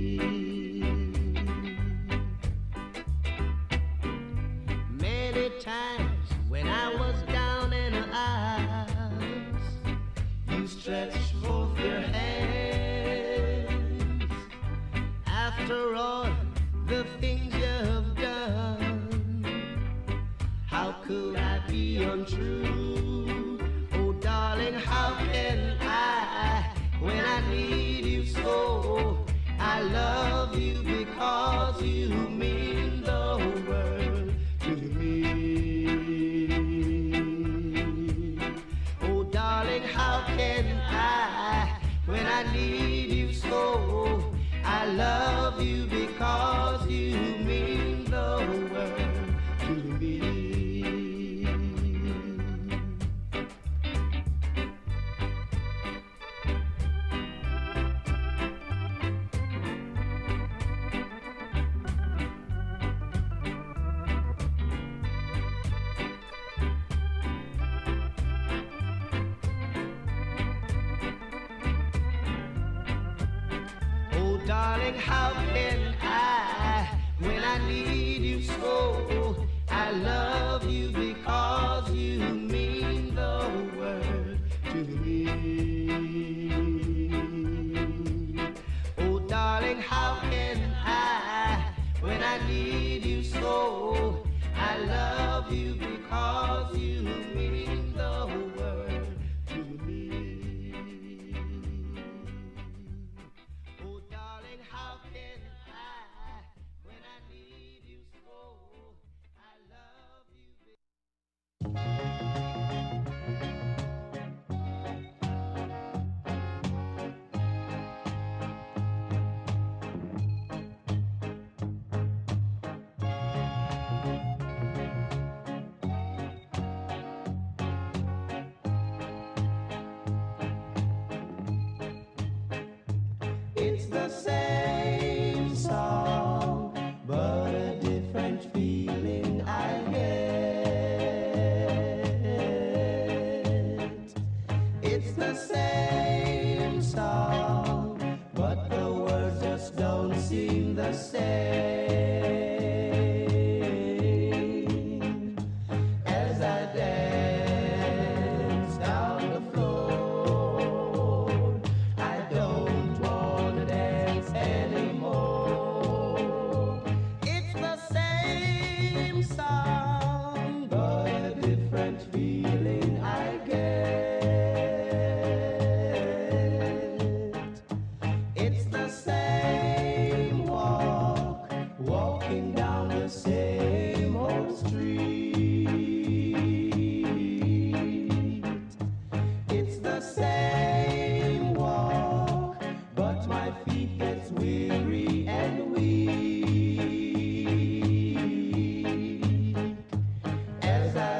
Many times when I was down and out, you stretched forth your hands. After all the things you have done, how could I be untrue? Oh, darling, how can I when I need you so? I love you because you mean the world to me. Oh, darling, how can I when I need you so? I love you because you mean the world to me. Oh, darling, how can I when I need you so? I love you because you mean the world to me. Oh, darling, how can I when I need you so? I love you because you mean the world to me. Oh, darling, how can I when I need you so? I love you. It's the same song, but a different feeling I get. It's the same song, but the words just don't seem the same. As I dance down the floor, I don't wanna dance anymore. It's the same song, but a different feeling I get. It's the same walk, walking down the same old street. It's the same walk, but my feet gets weary and weak. As I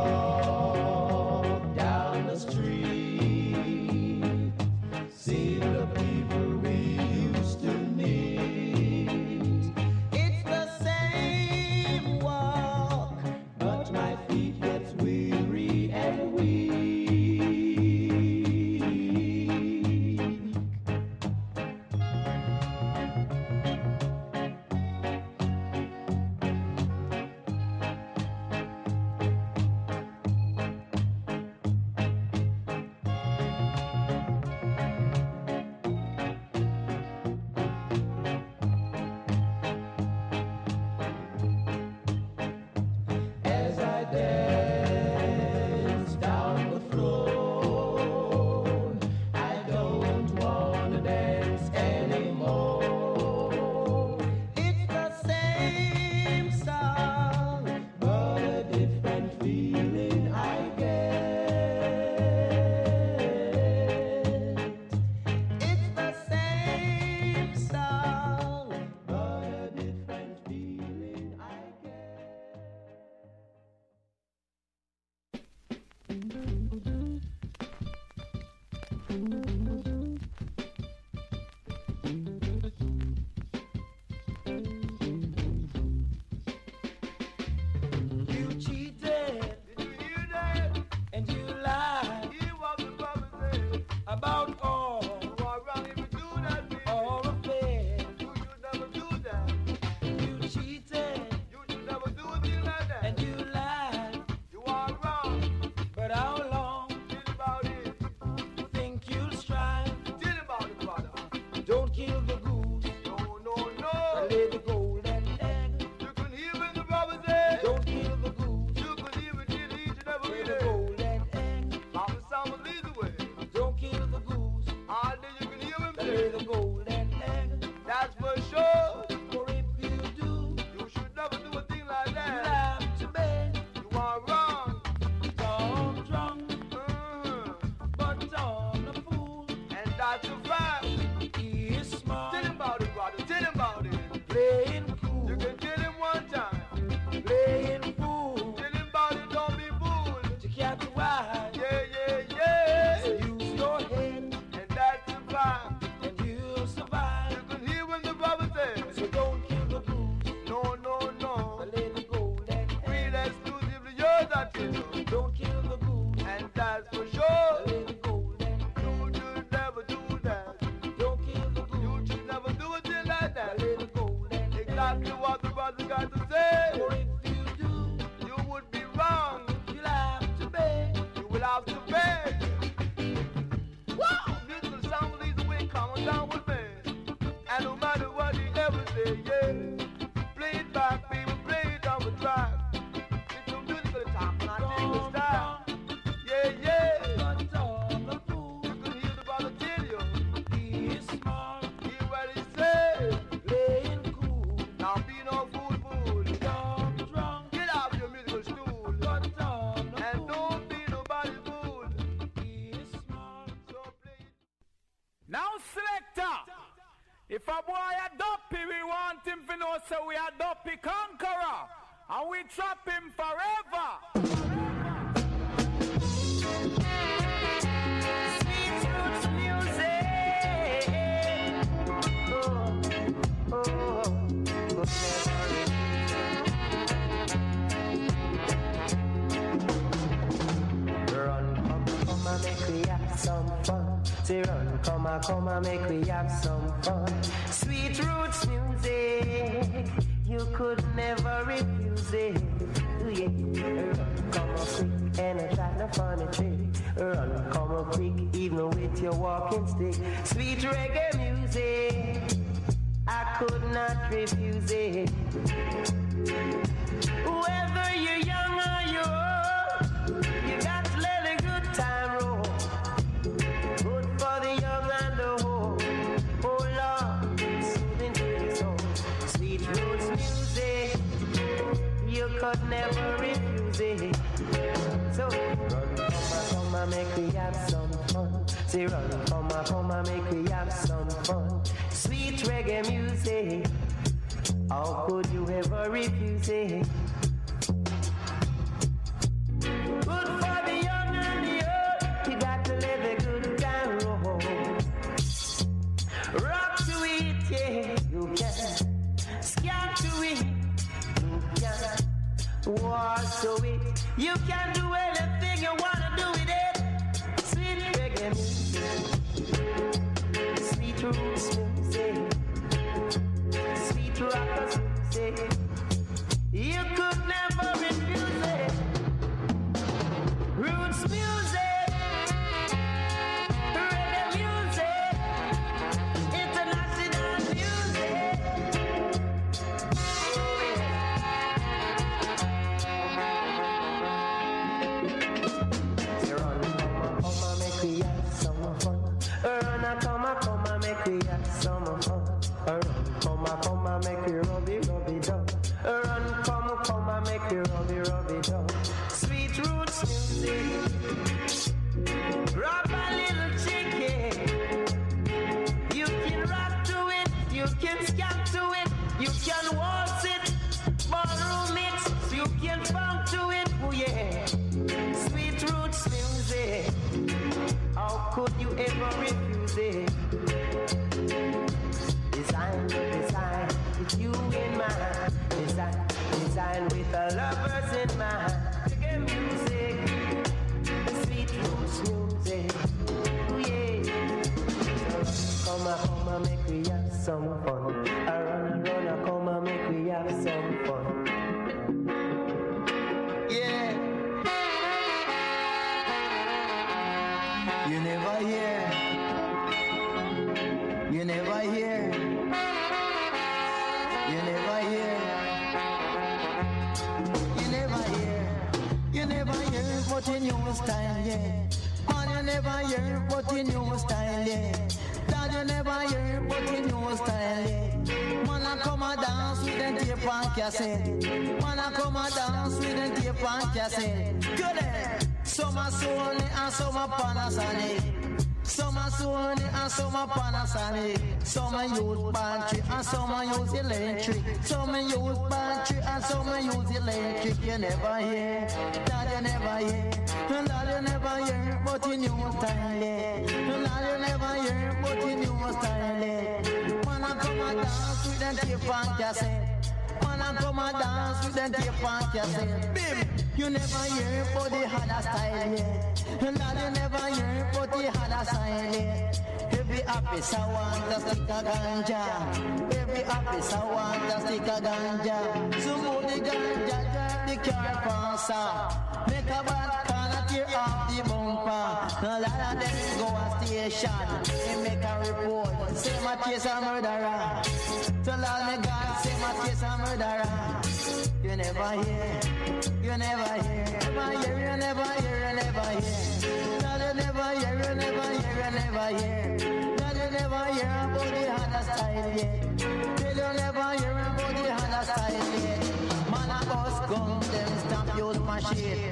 walk down the street, see the people we used to meet. It's the same walk, but my feet gets weary and weak. As I dance down the floor, I don't wanna dance anymore. It's the same song, but a different feeling I get. It's the same song, but a different feeling I get. a boy a dopey, we want him to know so we are dopey conqueror. And we trap him forever. Sweet roots music. Oh, oh, Run, come, come and make we have some fun. Say run, come and come and make we have some fun. Sweet roots music, you could never refuse it. Ooh, yeah. Run, come on quick, and I try to find a trick. Run, come on quick, even with your walking stick. Sweet reggae music, I could not refuse it. Whether you're young or you're old, you got to let a good time roll. Good for the young and the old. Oh Lord, soothing to the soul. Sweet roots music, you could never refuse it. So run, come, come and make we have some fun. Say run, come, come and make we have some fun. Sweet reggae music, how could you ever refuse it? Good for the young and the old, you got to live a good time roll. Rock to it, yeah, you can. Scan to it, you can. Walk to it, you can do anything you wanna do with it. Sweet reggae music, sweet roots music, sweet rockers music, you could never refuse it. Roots music, reggae music, international music. Say run, come on, come on, make we have some fun. Run, a come on, come on, make we have some fun. Run, come on, come on, make we rub it, rub it down. Run, come on, come on, make we rub it, rub it down. Sweet roots music, rock a little chicken. You can rock to it, you can scat to it, you can waltz it, ballroom it, you can funk to it, oh yeah. Sweet roots music, how could you ever refuse it? Design, design, with you in mind. Design, design with the lovers in mind. Reggae music, sweet roots music, ooh yeah. So come on, come on, make we have some fun. I run, run, I come on, make we have some fun. Yeah. You never hear. You never hear. You never hear. You never hear. You never hear but in your style, yeah. Man, you never hear but in your style, yeah. Dad, you never hear but in your style, yeah. Man, I come a dance with them tape and cassette. Man, I come a dance with them tape and cassette. Good day. Some are Sony and some are Panasonic. Some are Sony and some are Panasonic. Some are use battery and some are use electric. Some are use battery and some are use electric. You never hear, that you never hear, and that you never hear, but in your style, yeah. And that you never hear, but in your style, yeah. Man, I come and dance with them tape and cassette. Man, I come and dance with them tape and cassette. Bim! You never hear, but they had a style, yeah. And that you never hear, but they had a style, yeah. Every office I want to stick a ganja. Every office I want to stick a ganja. So move the ganja, drive the car faster. Make a bad corner, tear off the bumper. A lot of them go a station. They make a report. Say my case a murderer. Tell all me God, say my case a murderer. You never hear. You never hear, never hear, you never hear, you never hear. That you never hear, you never hear, you never hear. That you never hear about the other style yet. Tell you never hear about the other style yet. Man a bus gun, them stop use machine.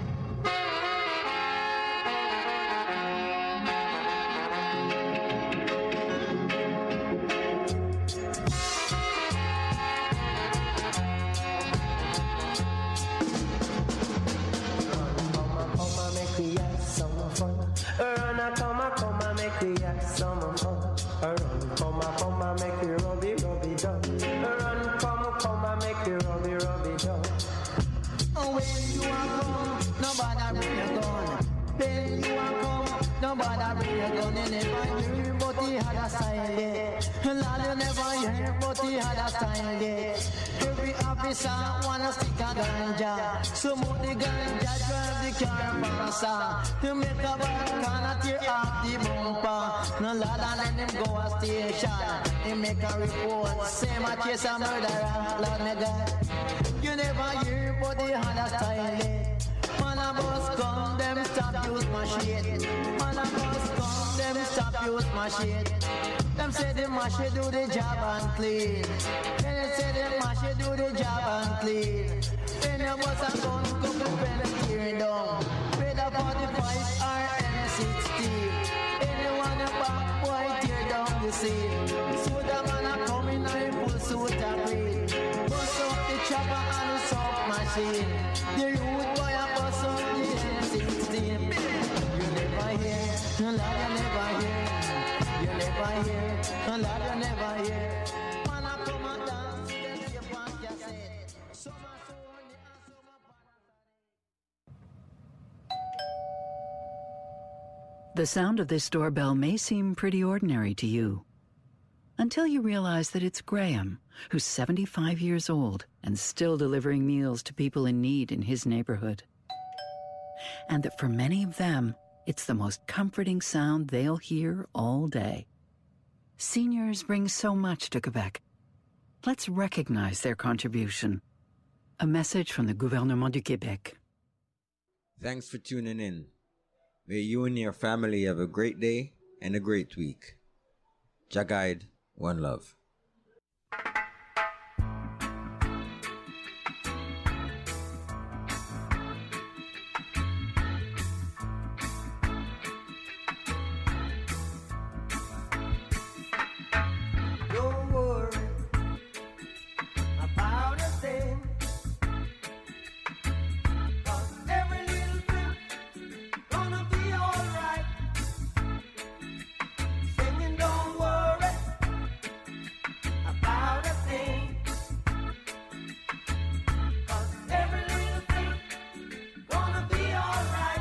nobody bring a gun, you never hear, but he had a style, yeah. Lord, you never hear, but he had a style, yeah. Every officer wanna stick a ganja, so move the ganja, drive the car faster. To make a bad corner, tear off the bumper. No Lord, and let him go a station. He make a report, same a chase a murderer. Lord, me God, you never hear, but he had a style, yeah. Man a bus come, them stop use my shit. Man a bus come, them stop use my shit. Them say the mashi do the job and clean. Then they say the mashi do the job and clean. Then the bus a gun, couple penny tear down. Whether forty-five or N sixteen. Anyone a back boy tear down the scene. So the man a come in and full suit a breed. Bust up the chopper and the soft machine. The root boy a bust up the N sixteen. You never hear, no Lord, you never hear. You never hear, no Lord, you never hear. Man a come and dance, then you want cassette. Some a Sony and some a Panasonic. The sound of this doorbell may seem pretty ordinary to you, until you realize that it's Graham, who's seventy-five years old and still delivering meals to people in need in his neighborhood. And that for many of them, it's the most comforting sound they'll hear all day. Seniors bring so much to Quebec. Let's recognize their contribution. A message from the Gouvernement du Québec. Thanks for tuning in. May you and your family have a great day and a great week. Jah Guide, one love. Don't worry about a thing, 'cause every little thing gonna be alright. Singing, don't worry about a thing, 'cause every little thing gonna be alright.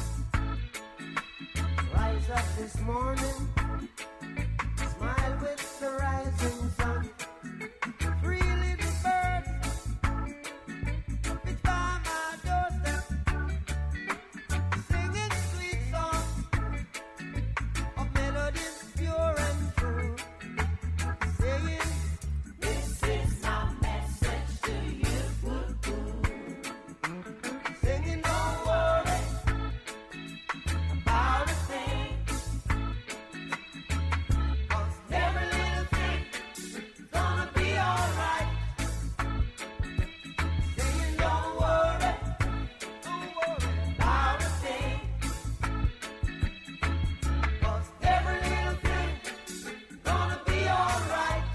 Rise up this morning, smile with the rising sun. Three little birds, it's by my doorstep, singing sweet songs of melodies pure and true, saying, this is my message to you. Singing, don't worry about a thing, 'cause every little thing gonna be alright. Saying, don't worry, don't worry about a thing, 'cause every little thing gonna be alright.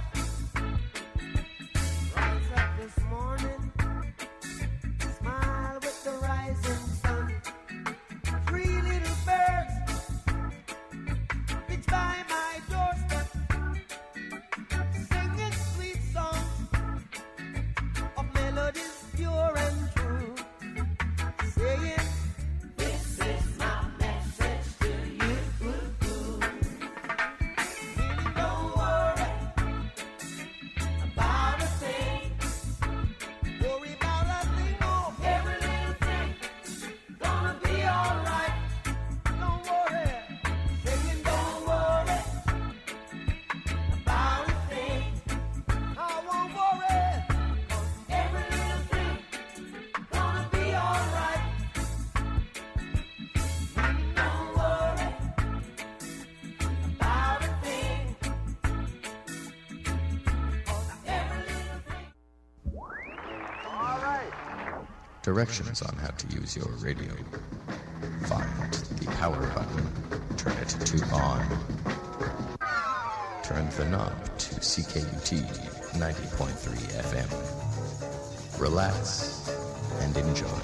Rise up this morning, smile with the rising sun. Three little birds, it's by my doorstep, singing sweet songs of melodies pure and true, saying, this is my message to you. Meaning, don't worry about a thing, worry about a thing, oh, every little thing gonna be alright. Don't worry, singing, don't worry about a thing. I won't worry, 'cause every little thing gonna be alright. Don't worry about a thing, 'cause every little thing. Directions on how to use your radio. Find the power button. Turn it to on. Turn the knob to C K U T ninety point three F M. Relax and enjoy.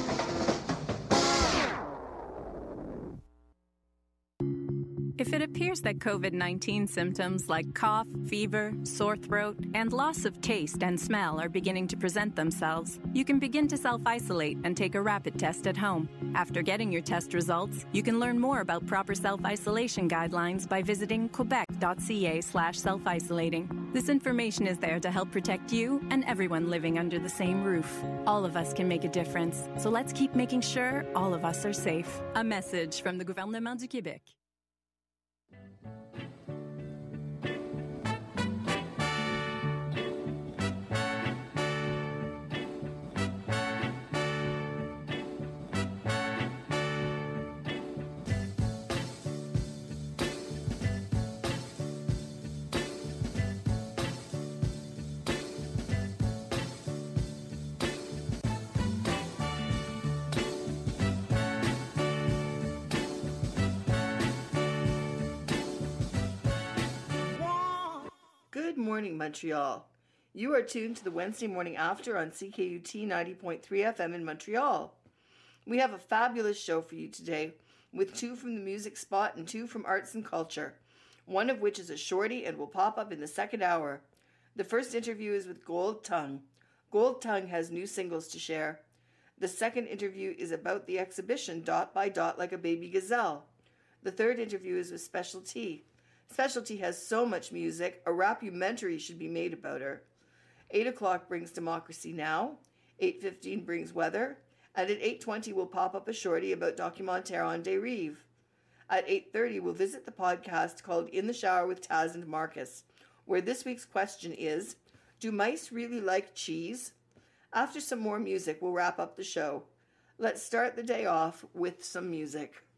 If it appears research that COVID nineteen symptoms like cough, fever, sore throat, and loss of taste and smell are beginning to present themselves, you can begin to self-isolate and take a rapid test at home. After getting your test results, you can learn more about proper self-isolation guidelines by visiting quebec.ca slash self-isolating. This information is there to help protect you and everyone living under the same roof. All of us can make a difference, so let's keep making sure all of us are safe. A message from the Gouvernement du Québec. Good morning, Montreal. You are tuned to the Wednesday Morning After on C K U T ninety point three F M in Montreal. We have a fabulous show for you today, with two from the music spot and two from arts and culture, one of which is a shorty and will pop up in the second hour. The first interview is with Gold Tongue. Gold Tongue has new singles to share. The second interview is about the exhibition Dot by Dot Like a Baby Gazelle. The third interview is with Special T. Special T has so much music, a rapumentary should be made about her. eight o'clock brings Democracy Now!, eight fifteen brings Weather, and at eight twenty we'll pop up a shorty about Documentaire on Des Rives. At eight thirty we'll visit the podcast called In the Shower with Taz and Marcus, where this week's question is, do mice really like cheese? After some more music, we'll wrap up the show. Let's start the day off with some music.